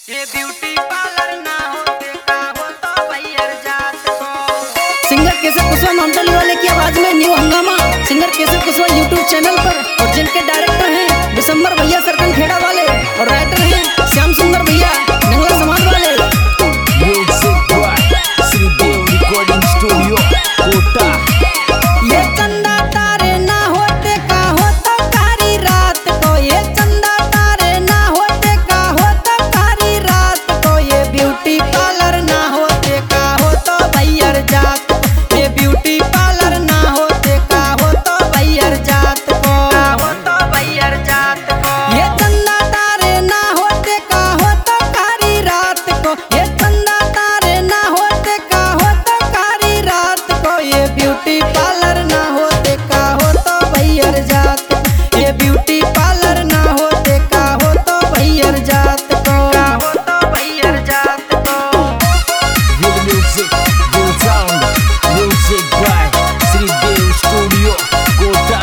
ये beauty parlour ना होते का होता भैया जात को। सिंगर केसर कुशवाहा मामटोली वाले की आवाज में न्यू हंगामा सिंगर केसर कुशवाहा यूट्यूब चैनल पर, और जिनके डायरेक्टर हैं दिसंबर भैया सरकन खेड़ा वाले, और राइटर हैं श्याम सुंदर भैया नंगला समाज वाले। Recording studio Kota. ये चंदा तारे ना होते का होता कारी रात को, ये चंदा तारे ना होते का होता कारी रात को, ये ब्यूटी पार्लर ना होते का होता भैया जात को, ये ब्यूटी पार्लर ना होते का होता भैया जात को, होता भैया जात को। ये चंदा तारे ना होते का होता कारी रात को, ये चंदा तारे ना होते का होता कारी रात को, ये ब्यूटी पार्लर ना होते का होता भैया जात को, ये ब्यूटी पार्लर ना होते का होता भैया जात को, होता भैया जात को। Real music, real sound, music by Shridev studio Kota.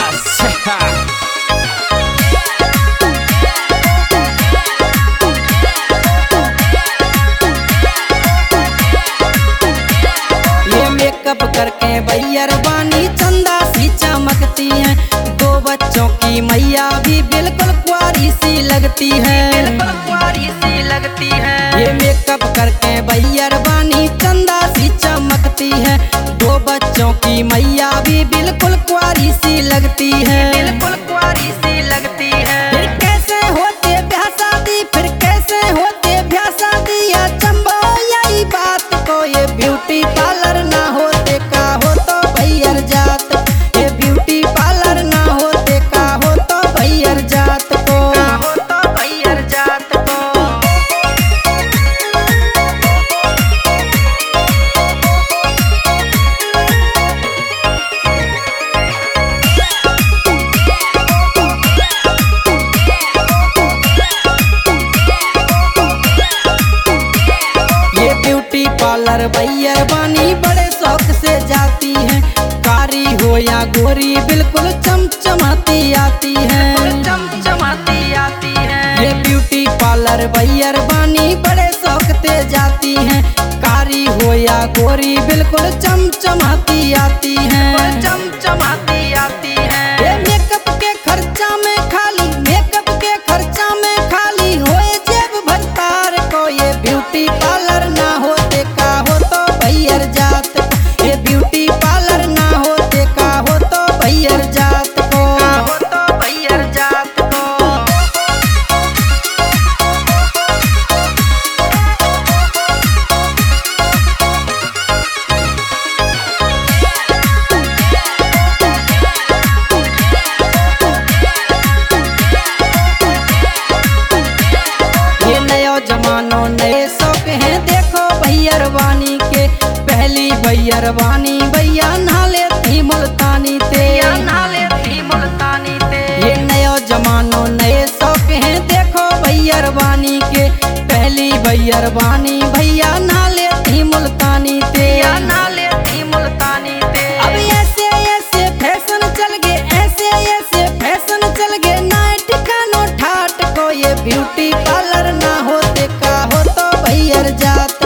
ये मेकअप करके भैया बानी चंदा सी चमकती है, दो बच्चों की मैया भी बिल्कुल कुंवारी सी लगती है, बिल्कुल कुंवारी सी लगती है। ये मेकअप करके भैया बानी चंदा सी चमकती है, दो बच्चों की मैया भी बिल्कुल कुंवारी सी लगती है, बिल्कुल कुंवारी सी लगती है। फिर कैसे होते ब्याह शादी, फिर कैसे होते ब्याह शादी, या चंबो यही बात को, ये ब्यूटी पार्लर ना होते का होता भैया जात, ये ब्यूटी पार्लर ना होते का होता भैया जात को, होता भैया जात को। ये ब्यूटी पार्लर भैया बानी बड़े शौक से जाती है, कारी हो या गोरी बिल्कुल चमचमाती आती है, चमचमाती आती है। ये ब्यूटी पार्लर भैया बानी बड़े शौक से जाती है, कारी हो या गोरी बिल्कुल चमचमाती आती है, चमचमाती आती है। ये मेकअप के खर्चा में खाली, मेकअप के खर्चा में खाली होए जेब भरतार को, ये ब्यूटी पार्लर ना होते का होता भैया जात को, ये ब्यूटी पार्लर ना होते का होता भैया जात को, होता भैया जात को। ये नया जमानो नए शौक हैं देखो भैया वानी के, पहली भैया वानी भैया नाले थी मुल्तानी ते, नाले थी मुल्तानी ते। ये नया जमानो नए शौक हैं देखो भैया वानी के, पहली भैया वानी भैया नाले थी मुल्तानी ते, नाले थी मुल्तानी ते। अब ऐसे ऐसे फैशन चल गए, ऐसे ऐसे फैशन चल गए, नाइट खानो ठाट को, ये ब्यूटी पार्लर ना होते का होता भैया जात